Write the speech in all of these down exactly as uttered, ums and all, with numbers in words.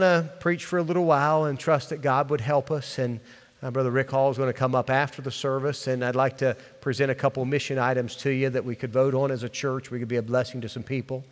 to preach for a little while and trust that God would help us. And uh, Brother Rick Hall is going to come up after the service, and I'd like to present a couple mission items to you that we could vote on as a church. We could be a blessing to some people.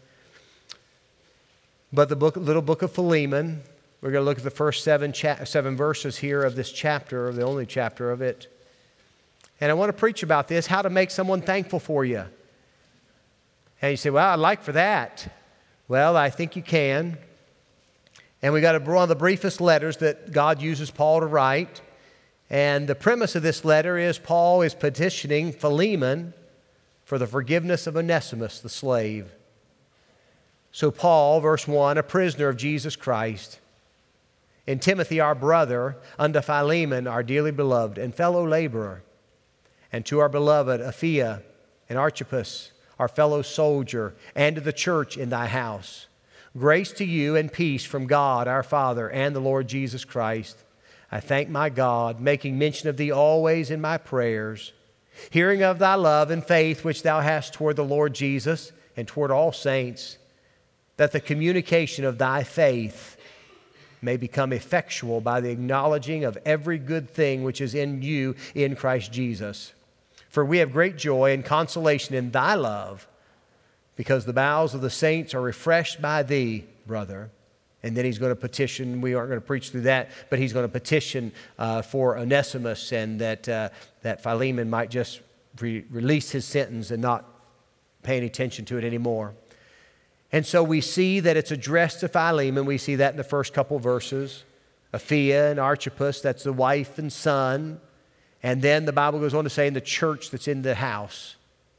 But the book, little book of Philemon, we're going to look at the first seven, cha- seven verses here of this chapter, the only chapter of it. And I want to preach about this, how to make someone thankful for you. And you say, well, I'd like for that. Well, I think you can. And we got a, one of the briefest letters that God uses Paul to write. And the premise of this letter is Paul is petitioning Philemon for the forgiveness of Onesimus, the slave. So Paul, verse one, a prisoner of Jesus Christ, and Timothy, our brother, unto Philemon, our dearly beloved and fellow laborer, and to our beloved Apphia and Archippus, our fellow soldier, and to the church in thy house. Grace to you and peace from God our Father and the Lord Jesus Christ. I thank my God, making mention of thee always in my prayers, hearing of thy love and faith which thou hast toward the Lord Jesus and toward all saints, that the communication of thy faith may become effectual by the acknowledging of every good thing which is in you in Christ Jesus. For we have great joy and consolation in thy love, because the bowels of the saints are refreshed by thee, brother. And then he's going to petition, we aren't going to preach through that, but he's going to petition uh, for Onesimus, and that, uh, that Philemon might just re- release his sentence and not pay any attention to it anymore. And so we see that it's addressed to Philemon. We see that in the first couple verses. Apphia and Archippus, that's the wife and son. And then the Bible goes on to say in the church that's in the house.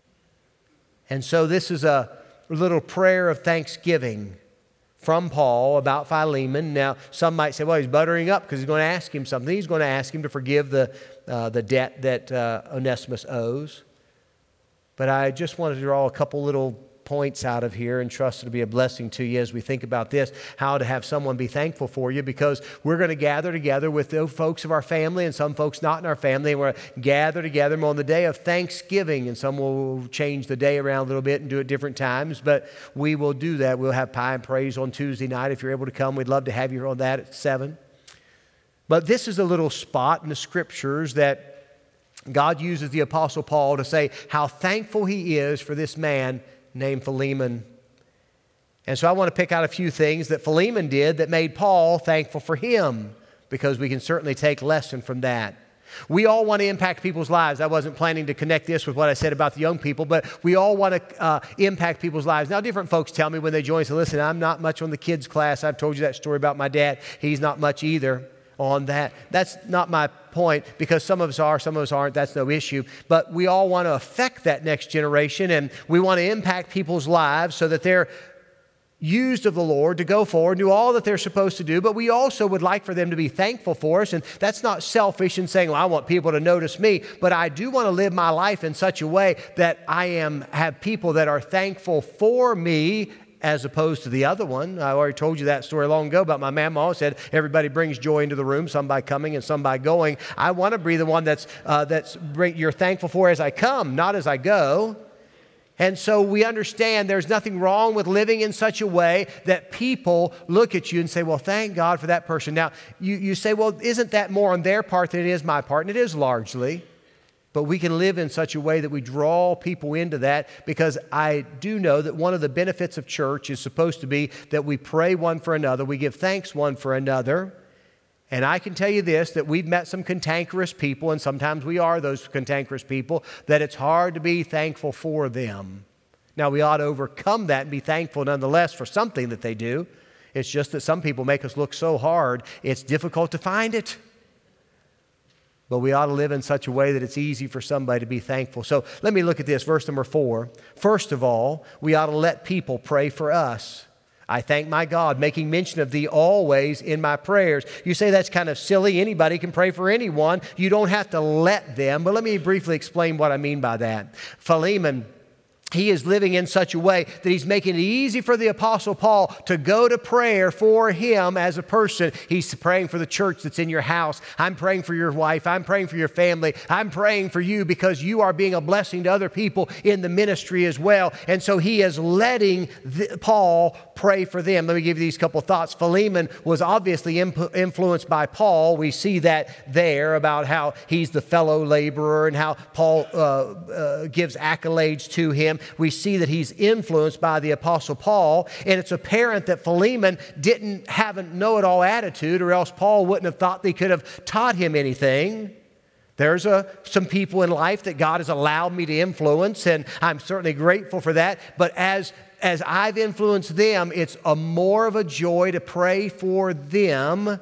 And so this is a little prayer of thanksgiving from Paul about Philemon. Now, some might say, well, he's buttering up because he's going to ask him something. He's going to ask him to forgive the, uh, the debt that uh, Onesimus owes. But I just wanted to draw a couple little points out of here and trust it to be a blessing to you as we think about this, how to have someone be thankful for you, because we're going to gather together with the folks of our family and some folks not in our family, and we're going to gather together on the day of Thanksgiving, and some will change the day around a little bit and do it different times, but we will do that. We'll have pie and praise on Tuesday night. If you're able to come, we'd love to have you on that at seven. But this is a little spot in the Scriptures that God uses the Apostle Paul to say how thankful he is for this man named Philemon. And so I want to pick out a few things that Philemon did that made Paul thankful for him, because we can certainly take lesson from that. We all want to impact people's lives. I wasn't planning to connect this with what I said about the young people, but we all want to uh, impact people's lives. Now, different folks tell me when they join, so listen, I'm not much on the kids class. I've told you that story about my dad. He's not much either on that. That's not my point, because some of us are, some of us aren't. That's no issue. But we all want to affect that next generation, and we want to impact people's lives so that they're used of the Lord to go forward and do all that they're supposed to do. But we also would like for them to be thankful for us. And that's not selfish in saying, well, I want people to notice me, but I do want to live my life in such a way that I am have people that are thankful for me, as opposed to the other one. I already told you that story long ago about my mama. Said everybody brings joy into the room, some by coming and some by going. I want to be the one that's uh, that's bring, you're thankful for as I come, not as I go. And so we understand there's nothing wrong with living in such a way that people look at you and say, well, thank God for that person. Now, you, you say, well, isn't that more on their part than it is my part? And it is largely. But we can live in such a way that we draw people into that, because I do know that one of the benefits of church is supposed to be that we pray one for another, we give thanks one for another. And I can tell you this, that we've met some cantankerous people, and sometimes we are those cantankerous people, that it's hard to be thankful for them. Now, we ought to overcome that and be thankful nonetheless for something that they do. It's just that some people make us look so hard, it's difficult to find it. But we ought to live in such a way that it's easy for somebody to be thankful. So let me look at this, verse number four. First of all, we ought to let people pray for us. I thank my God, making mention of thee always in my prayers. You say that's kind of silly. Anybody can pray for anyone. You don't have to let them. But let me briefly explain what I mean by that. Philemon he is living in such a way that he's making it easy for the Apostle Paul to go to prayer for him as a person. He's praying for the church that's in your house. I'm praying for your wife. I'm praying for your family. I'm praying for you because you are being a blessing to other people in the ministry as well. And so he is letting the, Paul pray for them. Let me give you these couple thoughts. Philemon was obviously imp- influenced by Paul. We see that there about how he's the fellow laborer and how Paul uh, uh, gives accolades to him. We see that he's influenced by the Apostle Paul, and it's apparent that Philemon didn't have a know-it-all attitude, or else Paul wouldn't have thought they could have taught him anything. There's a, some people in life that God has allowed me to influence, and I'm certainly grateful for that. But as, as I've influenced them, it's a more of a joy to pray for them.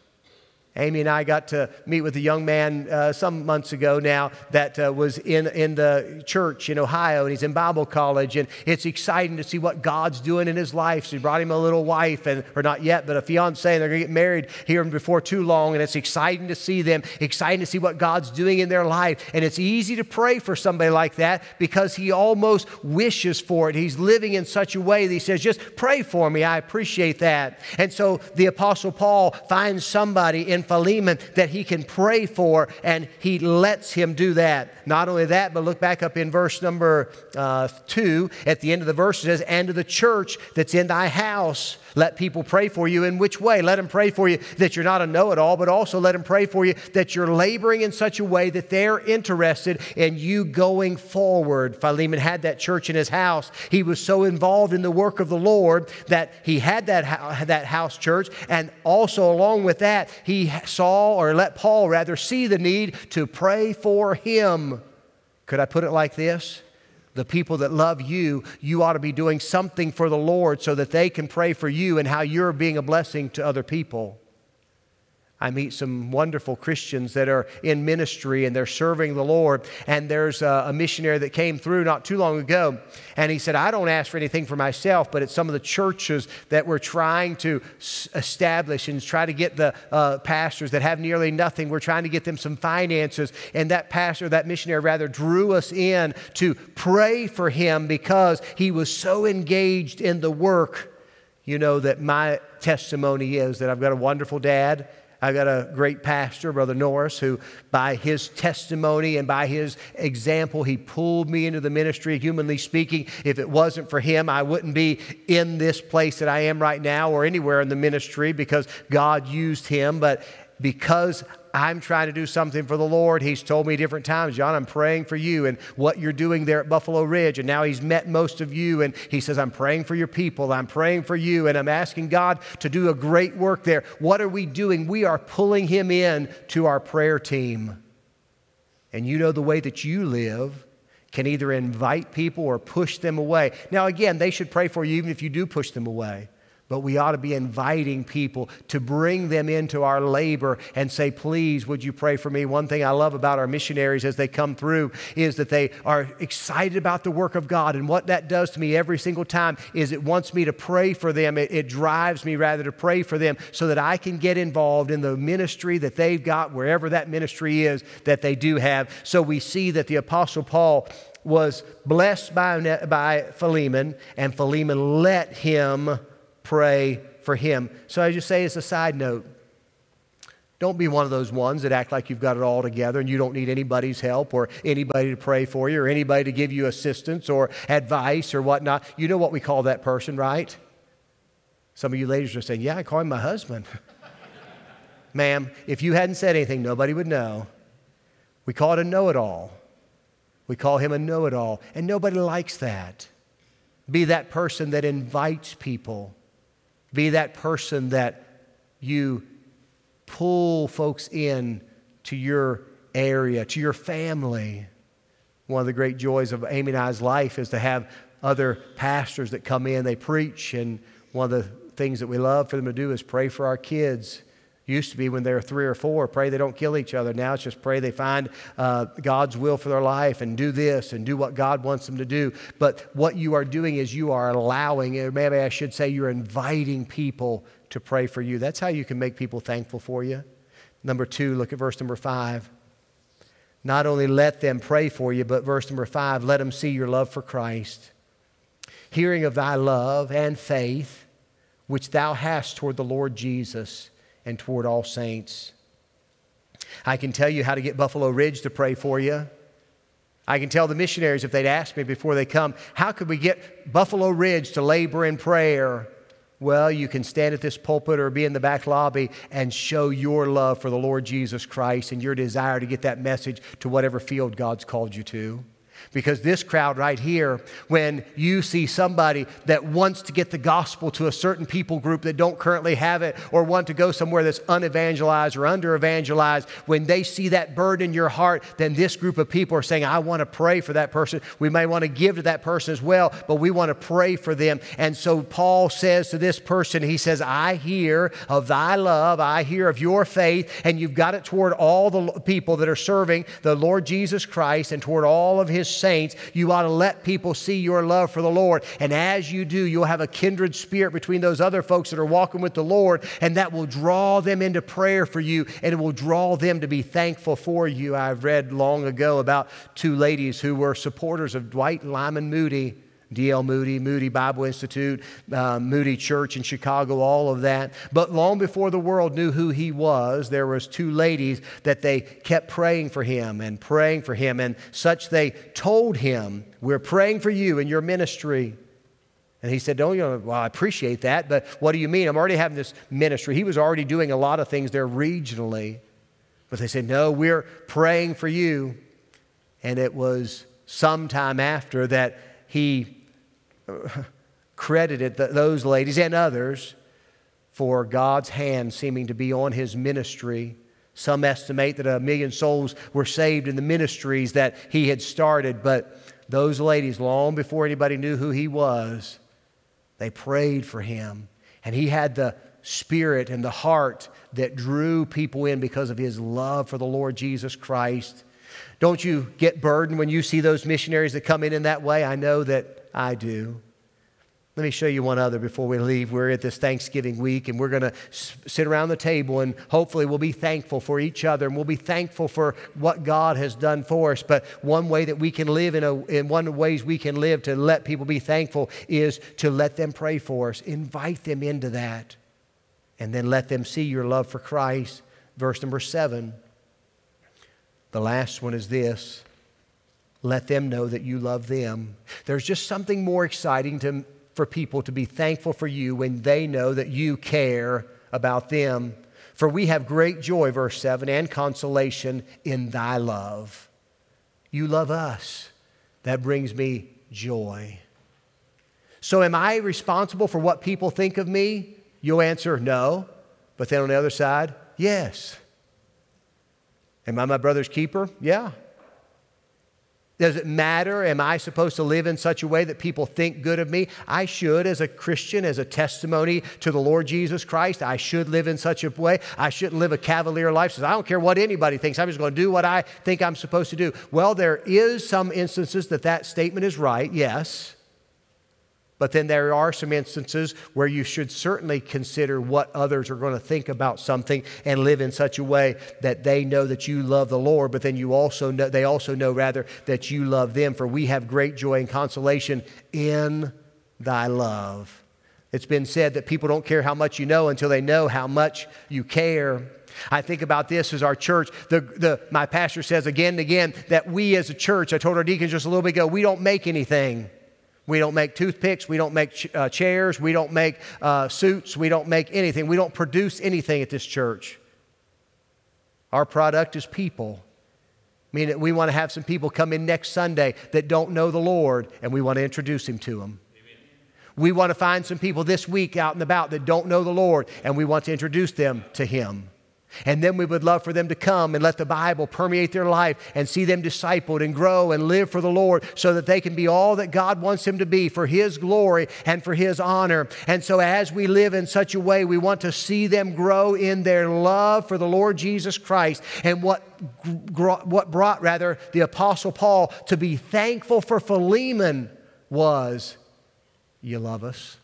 Amy and I got to meet with a young man uh, some months ago now that uh, was in, in the church in Ohio, and he's in Bible college, and it's exciting to see what God's doing in his life. So he brought him a little wife, and or not yet, but a fiance, and they're going to get married here before too long, and it's exciting to see them, exciting to see what God's doing in their life. And it's easy to pray for somebody like that because he almost wishes for it. He's living in such a way that he says, just pray for me. I appreciate that. And so the Apostle Paul finds somebody in Philemon that he can pray for, and he lets him do that. Not only that, but look back up in verse number uh, two. At the end of the verse it says, and to the church that's in thy house, let people pray for you. In which way? Let them pray for you that you're not a know-it-all, but also let them pray for you that you're laboring in such a way that they're interested in you going forward. Philemon had that church in his house. He was so involved in the work of the Lord that he had that, that house church, and also along with that, he saw, or let Paul rather see the need to pray for him. Could I put it like this? The people that love you, you ought to be doing something for the Lord so that they can pray for you and how you're being a blessing to other people. I meet some wonderful Christians that are in ministry and they're serving the Lord. And there's a, a missionary that came through not too long ago. And he said, I don't ask for anything for myself, but it's some of the churches that we're trying to s- establish and try to get the uh, pastors that have nearly nothing. We're trying to get them some finances. And that pastor, that missionary rather drew us in to pray for him because he was so engaged in the work. You know that my testimony is that I've got a wonderful dad. I got a great pastor, Brother Norris, who by his testimony and by his example, he pulled me into the ministry. Humanly speaking, if it wasn't for him, I wouldn't be in this place that I am right now or anywhere in the ministry because God used him. But because I'm trying to do something for the Lord, he's told me different times, John, I'm praying for you and what you're doing there at Buffalo Ridge. And now he's met most of you and he says, I'm praying for your people. I'm praying for you and I'm asking God to do a great work there. What are we doing? We are pulling him in to our prayer team. And you know the way that you live can either invite people or push them away. Now again, they should pray for you even if you do push them away. But we ought to be inviting people to bring them into our labor and say, please, would you pray for me? One thing I love about our missionaries as they come through is that they are excited about the work of God. And what that does to me every single time is it wants me to pray for them. It, it drives me rather to pray for them so that I can get involved in the ministry that they've got, wherever that ministry is that they do have. So we see that the Apostle Paul was blessed by, by Philemon, and Philemon let him pray for him. So I just say as a side note, don't be one of those ones that act like you've got it all together and you don't need anybody's help or anybody to pray for you or anybody to give you assistance or advice or whatnot. You know what we call that person, right? Some of you ladies are saying, yeah, I call him my husband. Ma'am, if you hadn't said anything, nobody would know. We call it a know-it-all. We call him a know-it-all, and nobody likes that. Be that person that invites people. Be that person that you pull folks in to your area, to your family. One of the great joys of Amy and I's life is to have other pastors that come in, they preach, and one of the things that we love for them to do is pray for our kids. Used to be when they were three or four, pray they don't kill each other. Now it's just pray they find uh, God's will for their life and do this and do what God wants them to do. But what you are doing is you are allowing, or maybe I should say you're inviting people to pray for you. That's how you can make people thankful for you. Number two, look at verse number five. Not only let them pray for you, but verse number five, let them see your love for Christ. hearing of thy love and faith, which thou hast toward the Lord Jesus and toward all saints. I can tell you how to get Buffalo Ridge to pray for you. I can tell the missionaries, if they'd ask me before they come, how could we get Buffalo Ridge to labor in prayer? Well, you can stand at this pulpit or be in the back lobby and show your love for the Lord Jesus Christ and your desire to get that message to whatever field God's called you to. Because this crowd right here, when you see somebody that wants to get the gospel to a certain people group that don't currently have it, or want to go somewhere that's unevangelized or under-evangelized, when they see that burden in your heart, then this group of people are saying, I want to pray for that person. We may want to give to that person as well, but we want to pray for them. And so Paul says to this person, he says, I hear of thy love, I hear of your faith, and you've got it toward all the people that are serving the Lord Jesus Christ and toward all of His saints. You ought to let people see your love for the Lord. And as you do, you'll have a kindred spirit between those other folks that are walking with the Lord, and that will draw them into prayer for you, and it will draw them to be thankful for you. I've read long ago about two ladies who were supporters of Dwight Lyman Moody, D L Moody, Moody Bible Institute, uh, Moody Church in Chicago, all of that. But long before the world knew who he was, there was two ladies that they kept praying for him and praying for him. And such they told him, we're praying for you in your ministry. And he said, oh, you know, well, I appreciate that, but what do you mean? I'm already having this ministry. He was already doing a lot of things there regionally. But they said, no, we're praying for you. And it was sometime after that he credited th- those ladies and others for God's hand seeming to be on his ministry. Some estimate that a million souls were saved in the ministries that he had started, but those ladies, long before anybody knew who he was, they prayed for him. And he had the spirit and the heart that drew people in because of his love for the Lord Jesus Christ. Don't you get burdened when you see those missionaries that come in in that way? I know that I do. Let me show you one other before we leave. We're at this Thanksgiving week, and we're going to s- sit around the table, and hopefully we'll be thankful for each other, and we'll be thankful for what God has done for us. But one way that we can live, in, a, in one of the ways we can live to let people be thankful is to let them pray for us. Invite them into that, and then let them see your love for Christ. Verse number seven. The last one is this. Let them know that you love them. There's just something more exciting to, for people to be thankful for you when they know that you care about them. For we have great joy, verse seven, and consolation in thy love. You love us. That brings me joy. So am I responsible for what people think of me? You'll answer no. But then on the other side, yes. Am I my brother's keeper? Yeah. Does it matter? Am I supposed to live in such a way that people think good of me? I should, as a Christian, as a testimony to the Lord Jesus Christ. I should live in such a way. I shouldn't live a cavalier life. Says, I don't care what anybody thinks. I'm just going to do what I think I'm supposed to do. Well, there is some instances that that statement is right, yes. But then there are some instances where you should certainly consider what others are going to think about something and live in such a way that they know that you love the Lord, but then you also know, they also know rather that you love them. For we have great joy and consolation in thy love. It's been said that people don't care how much you know until they know how much you care. I think about this as our church. The, the, my pastor says again and again that we as a church, I told our deacons just a little bit ago, we don't make anything. We don't make toothpicks. We don't make ch- uh, chairs. We don't make uh, suits. We don't make anything. We don't produce anything at this church. Our product is people. I mean, we want to have some people come in next Sunday that don't know the Lord, and we want to introduce Him to them. Amen. We want to find some people this week out and about that don't know the Lord, and we want to introduce them to Him. And then we would love for them to come and let the Bible permeate their life and see them discipled and grow and live for the Lord so that they can be all that God wants them to be for His glory and for His honor. And so as we live in such a way, we want to see them grow in their love for the Lord Jesus Christ. And what, what brought, rather, the Apostle Paul to be thankful for Philemon was, you love us.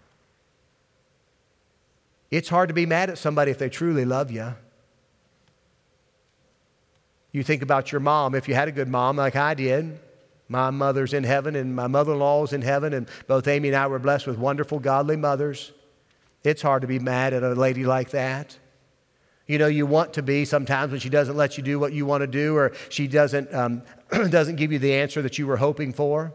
It's hard to be mad at somebody if they truly love you. You think about your mom. If you had a good mom like I did, My mother's in heaven and my mother-in-law is in heaven, and both Amy and I were blessed with wonderful, godly mothers. It's hard to be mad at a lady like that. You know, you want to be sometimes when she doesn't let you do what you want to do, or she doesn't, um, doesn't give you the answer that you were hoping for.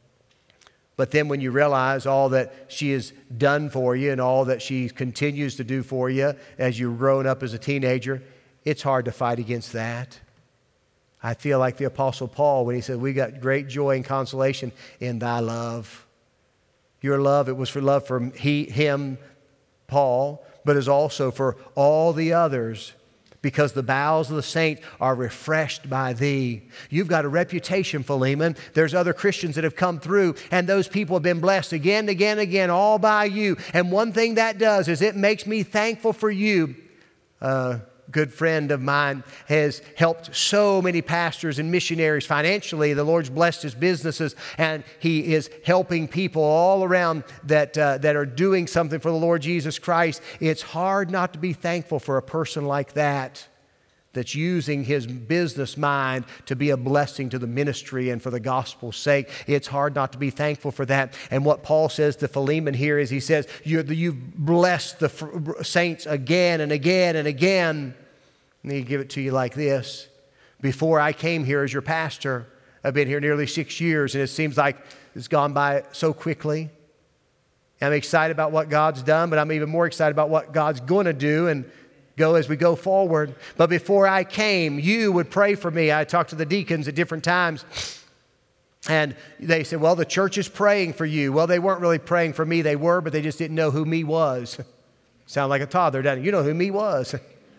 But then when you realize all that she has done for you and all that she continues to do for you as you're growing up as a teenager, it's hard to fight against that. I feel like the Apostle Paul when he said, we got great joy and consolation in thy love. Your love, it was for love for he, him, Paul, but is also for all the others, because the bowels of the saint are refreshed by thee. You've got a reputation, Philemon. There's other Christians that have come through, and those people have been blessed again and again and again, all by you. And one thing that does is it makes me thankful for you. Uh, good friend of mine has helped so many pastors and missionaries financially. The Lord's blessed his businesses, and he is helping people all around that, uh, that are doing something for the Lord Jesus Christ. It's hard not to be thankful for a person like that, that's using his business mind to be a blessing to the ministry and for the gospel's sake. It's hard not to be thankful for that. And what Paul says to Philemon here is he says, You're the, you've blessed the saints again and again and again. And he give it to you like this. Before I came here as your pastor, I've been here nearly six years, and it seems like it's gone by so quickly. I'm excited about what God's done, but I'm even more excited about what God's going to do and go as we go forward. But before I came, you would pray for me. I talked to the deacons at different times, and they said, well, the church is praying for you. Well, they weren't really praying for me. They were, but they just didn't know who me was. Sound like a toddler, doesn't it? You know who me was.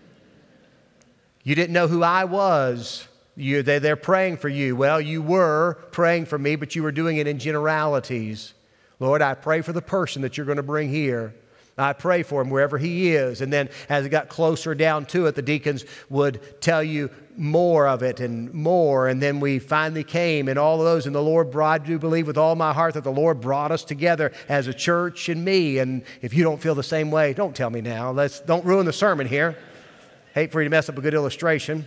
You didn't know who I was. You, they, they're praying for you. Well, you were praying for me, but you were doing it in generalities. Lord, I pray for the person that you're going to bring here. I pray for him wherever he is. And then as it got closer down to it, the deacons would tell you more of it and more. And then we finally came and all of those. And the Lord brought, I do believe with all my heart that the Lord brought us together as a church and me. And if you don't feel the same way, don't tell me now. Let's, don't ruin the sermon here. Hate for you to mess up a good illustration.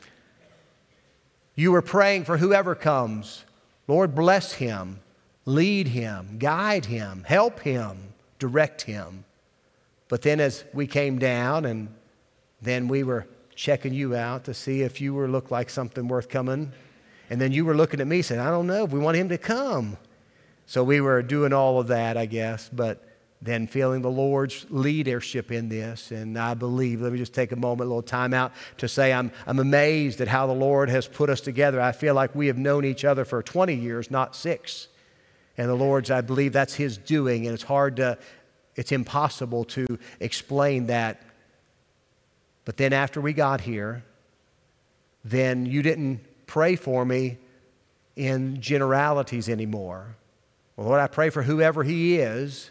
You were praying for whoever comes. Lord, bless him, lead him, guide him, help him, direct him. But then as we came down and then we were checking you out to see if you were looked like something worth coming. And then you were looking at me saying, I don't know if we want him to come. So we were doing all of that, I guess, but then feeling the Lord's leadership in this. And I believe, let me just take a moment, a little time out to say I'm, I'm amazed at how the Lord has put us together. I feel like we have known each other for twenty years, not six. And the Lord's, I believe that's his doing, and it's hard to, it's impossible to explain that. But then after we got here, then you didn't pray for me in generalities anymore. Well, Lord, I pray for whoever he is,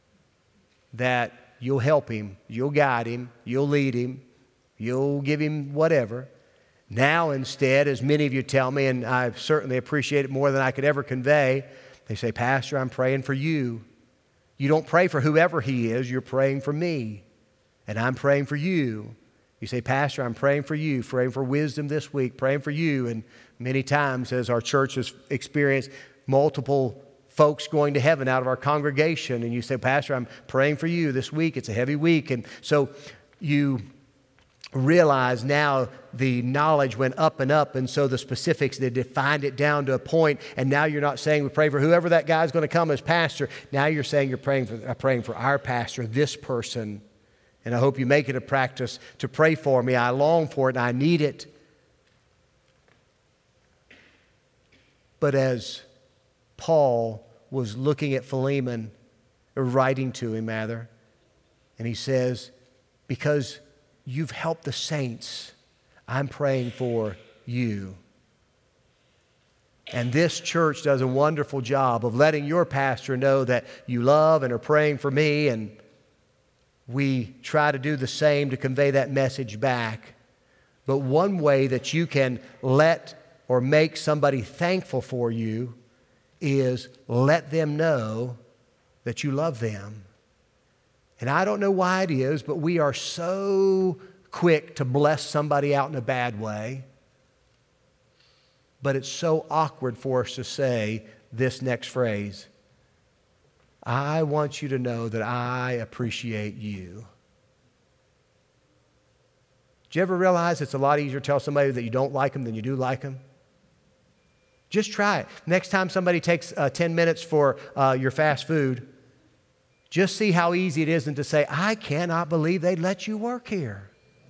that you'll help him, you'll guide him, you'll lead him, you'll give him whatever. Now instead, as many of you tell me, and I certainly appreciate it more than I could ever convey, they say, Pastor, I'm praying for you. You don't pray for whoever he is, you're praying for me. And I'm praying for you. You say, Pastor, I'm praying for you, praying for wisdom this week, praying for you. And many times as our church has experienced multiple folks going to heaven out of our congregation, and you say, Pastor, I'm praying for you this week. It's a heavy week. And so you realize now the knowledge went up and up, and so the specifics, they defined it down to a point, and now you're not saying we pray for whoever that guy's going to come as pastor. Now you're saying you're praying for, uh, praying for our pastor, this person. And I hope you make it a practice to pray for me. I long for it and I need it. But as Paul was looking at Philemon, or writing to him rather, and he says, because you've helped the saints, I'm praying for you. And this church does a wonderful job of letting your pastor know that you love and are praying for me, and we try to do the same to convey that message back. But one way that you can let or make somebody thankful for you is let them know that you love them. And I don't know why it is, but we are so quick to bless somebody out in a bad way. But it's so awkward for us to say this next phrase. I want you to know that I appreciate you. Do you ever realize it's a lot easier to tell somebody that you don't like them than you do like them? Just try it. Next time somebody takes uh, ten minutes for uh, your fast food, just see how easy it is to say, I cannot believe they let you work here.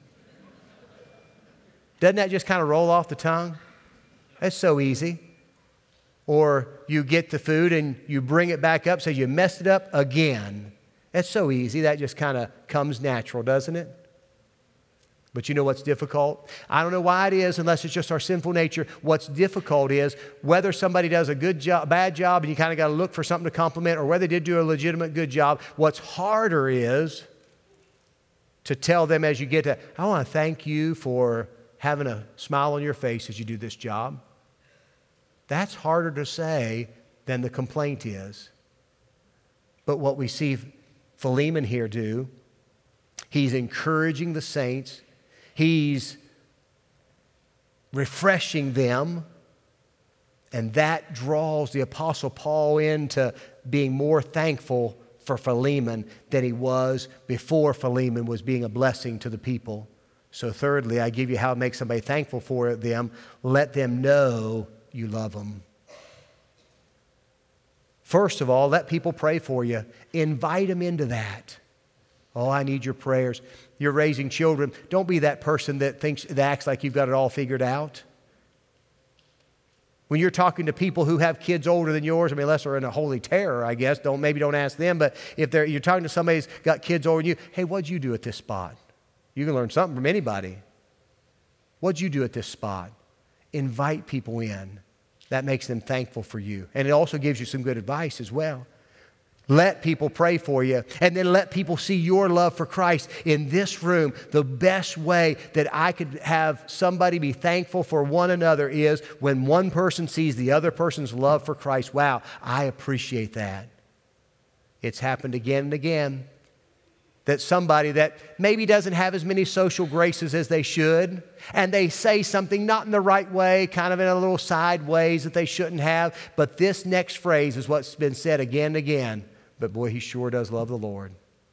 Doesn't that just kind of roll off the tongue? That's so easy. Or you get the food and you bring it back up, say you messed it up again. That's so easy. That just kind of comes natural, doesn't it? But you know what's difficult? I don't know why it is, unless it's just our sinful nature. What's difficult is whether somebody does a good job, bad job, and you kind of got to look for something to compliment, or whether they did do a legitimate good job. What's harder is to tell them as you get to, I want to thank you for having a smile on your face as you do this job. That's harder to say than the complaint is. But what we see Philemon here do, he's encouraging the saints. He's refreshing them. And that draws the Apostle Paul into being more thankful for Philemon than he was before Philemon was being a blessing to the people. So thirdly, I give you how to make somebody thankful for them. Let them know you love them. First of all, let people pray for you. Invite them into that. Oh, I need your prayers. You're raising children. Don't be that person that thinks, that acts like you've got it all figured out. When you're talking to people who have kids older than yours, I mean, unless they're in a holy terror, I guess, don't maybe don't ask them. But if they're you're talking to somebody who's got kids older than you, hey, what'd you do at this spot? You can learn something from anybody. What'd you do at this spot? Invite people in. That makes them thankful for you. And it also gives you some good advice as well. Let people pray for you, and then let people see your love for Christ in this room. The best way that I could have somebody be thankful for one another is when one person sees the other person's love for Christ. Wow, I appreciate that. It's happened again and again. That somebody that maybe doesn't have as many social graces as they should, and they say something not in the right way, kind of in a little sideways that they shouldn't have, but this next phrase is what's been said again and again. But boy, he sure does love the Lord.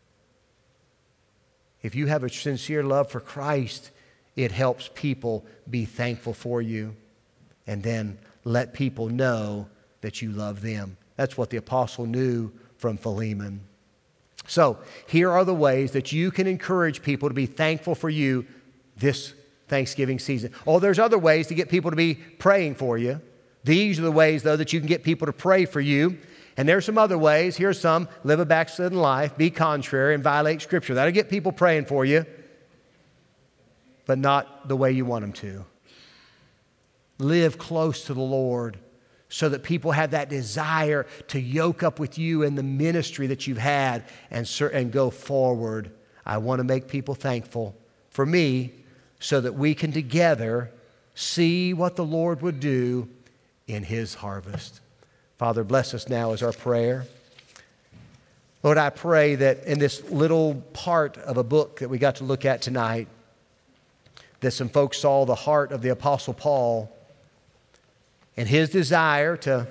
If you have a sincere love for Christ, it helps people be thankful for you, and then let people know that you love them. That's what the apostle knew from Philemon. So here are the ways that you can encourage people to be thankful for you this Thanksgiving season. Oh, there's other ways to get people to be praying for you. These are the ways, though, that you can get people to pray for you. And there's some other ways. Here's some. Live a backslidden life, be contrary, and violate Scripture. That'll get people praying for you, but not the way you want them to. Live close to the Lord, so that people have that desire to yoke up with you in the ministry that you've had and, and go forward. I want to make people thankful for me so that we can together see what the Lord would do in His harvest. Father, bless us now as our prayer. Lord, I pray that in this little part of a book that we got to look at tonight, that some folks saw the heart of the Apostle Paul and his desire to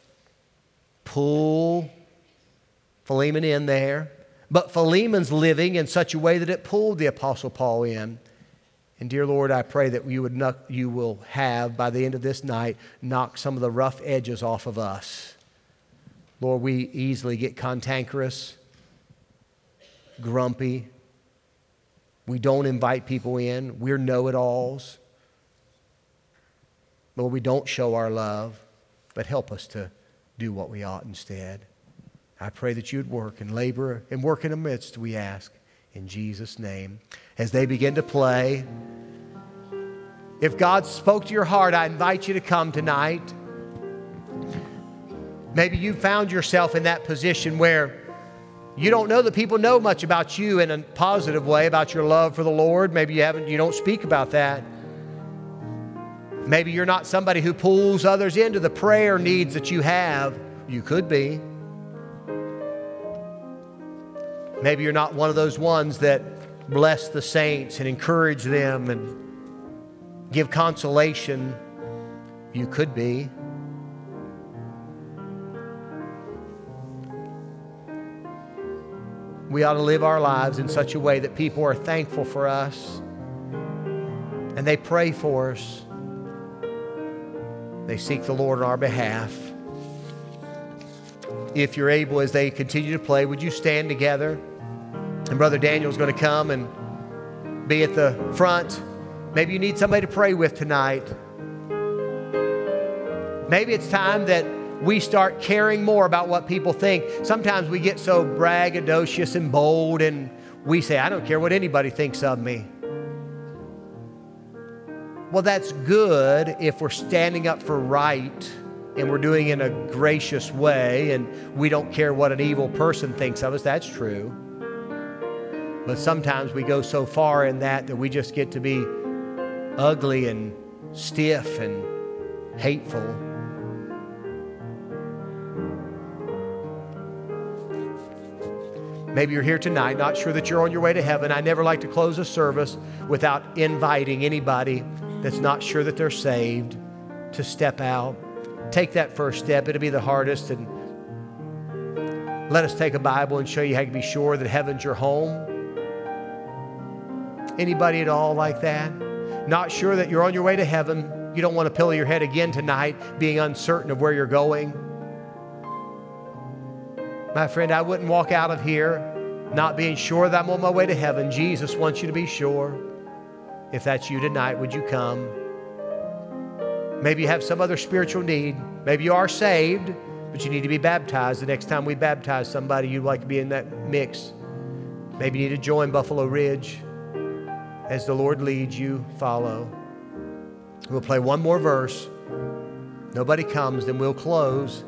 pull Philemon in there. But Philemon's living in such a way that it pulled the Apostle Paul in. And dear Lord, I pray that you, would knock, you will have, by the end of this night, knock some of the rough edges off of us. Lord, we easily get cantankerous, grumpy. We don't invite people in. We're know-it-alls. Lord, we don't show our love, but help us to do what we ought instead. I pray that you'd work and labor and work in the midst, we ask, in Jesus' name. As they begin to play, if God spoke to your heart, I invite you to come tonight. Maybe you found yourself in that position where you don't know that people know much about you in a positive way, about your love for the Lord. Maybe you haven't, you don't speak about that. Maybe you're not somebody who pulls others into the prayer needs that you have. You could be. Maybe you're not one of those ones that bless the saints and encourage them and give consolation. You could be. We ought to live our lives in such a way that people are thankful for us and they pray for us. They seek the Lord on our behalf. If you're able, as they continue to play, would you stand together? And Brother Daniel's going to come and be at the front. Maybe you need somebody to pray with tonight. Maybe it's time that we start caring more about what people think. Sometimes we get so braggadocious and bold and we say, I don't care what anybody thinks of me. Well, that's good if we're standing up for right and we're doing it in a gracious way and we don't care what an evil person thinks of us. That's true. But sometimes we go so far in that that we just get to be ugly and stiff and hateful. Maybe you're here tonight, not sure that you're on your way to heaven. I never like to close a service without inviting anybody that's not sure that they're saved to step out. Take that first step. It'll be the hardest. And let us take a Bible and show you how to be sure that heaven's your home. Anybody at all like that? Not sure that you're on your way to heaven. You don't want to pillow your head again tonight, being uncertain of where you're going. My friend, I wouldn't walk out of here not being sure that I'm on my way to heaven. Jesus wants you to be sure. If that's you tonight, would you come? Maybe you have some other spiritual need. Maybe you are saved, but you need to be baptized. The next time we baptize somebody, you'd like to be in that mix. Maybe you need to join Buffalo Ridge. As the Lord leads you, follow. We'll play one more verse. Nobody comes, then we'll close.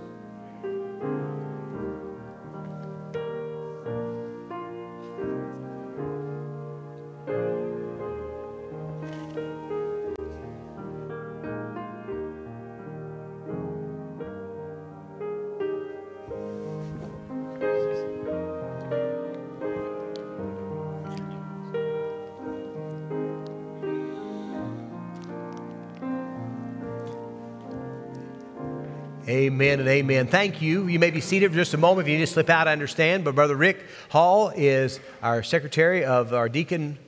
Amen and amen. Thank you. You may be seated for just a moment. If you need to slip out, I understand. But Brother Rick Hall is our secretary of our deacon